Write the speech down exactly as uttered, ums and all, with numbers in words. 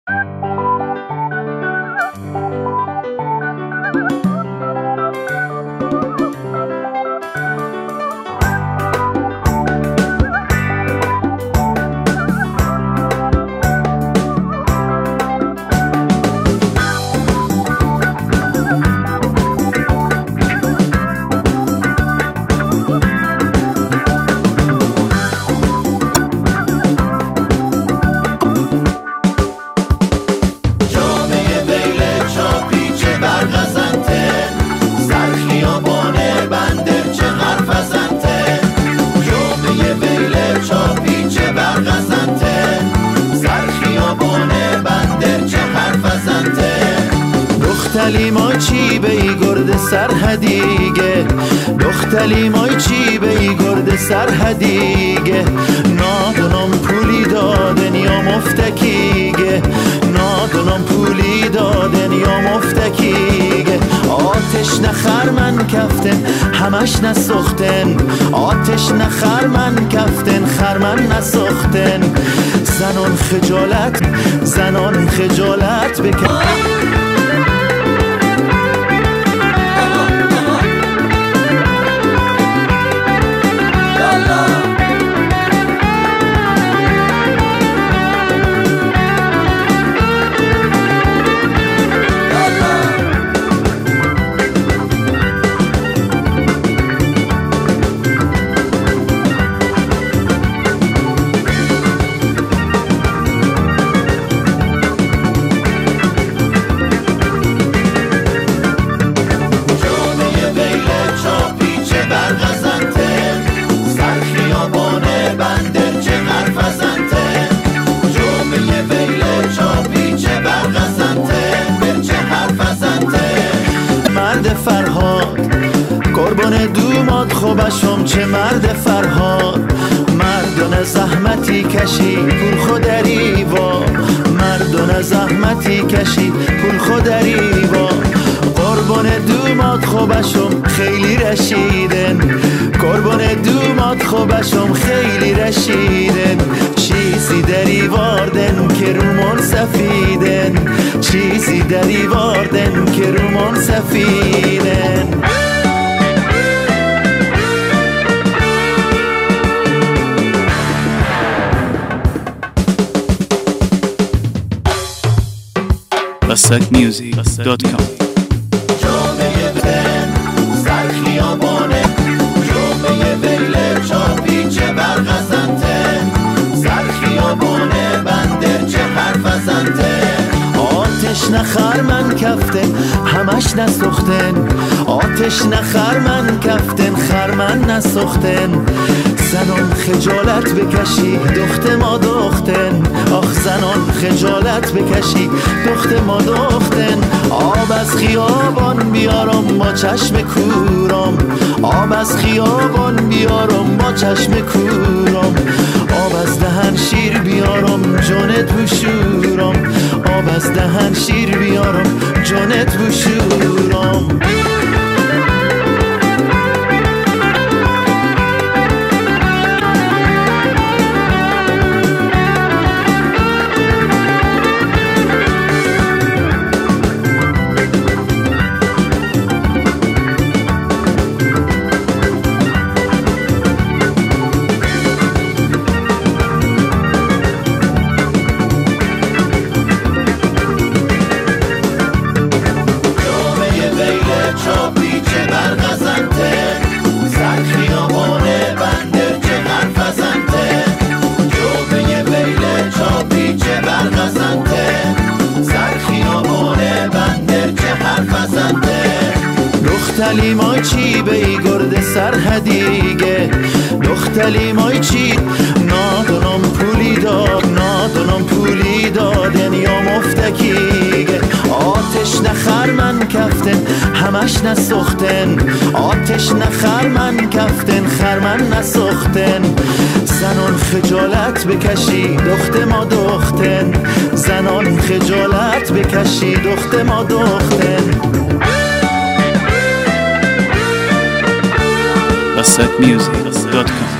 دختلی چی به ای گرد سرهدیگه دختلی مای چی به ای گرد سرهدیگه نادونم پولی دادن یا مفتکیگه نادونم پولی دادن یا مفتکیگه آتش نخر من کفتن همش نسختن آتش نخر من کفتن خرمن نسختن زنان خجالت زنان خجالت بکن قربان دوماد خوبشم چه مرد فرهاد مردون زحمتی کشی پول خودری با مردون زحمتی کشی پول خودری با قربان دوماد خوبشم خیلی رشیدن قربان دوماد خوبشم خیلی رشیدن چیزی دری واردن که رومون سفیدن چیزی دری واردن که رومون سفیدن Basak Music dot com جامعه بن سر خیابانه جامعه ویل چاپی چه برغزنته سر خیابانه بندر چه حرفزنته آتش نخر من کفتن همش نسختن آتش نخر من کفتن خرمن نسختن زنان خجالت بکشی دخت ما دختن آخ زنان خجالت بکشی دخت ما دختن آب از خیابان بیارم با چشم کورم آب از خیابان بیارم با چشم کورم آب از دهن شیر بیارم جونت بشورم آب از دهن شیر بیارم جونت بشورم دختلی مای چی به ای گرد سرهدیگه دختلی مای چی نادونم پولی داد نادونم پولی دادن یا مفتکیگه آتش نخر من کفتن همش نسختن آتش نخر من کفتن خرمن نسختن زنان خجالت بکشی دخت ما دختن زنان خجالت بکشی دخت ما دختن Basak Music dot com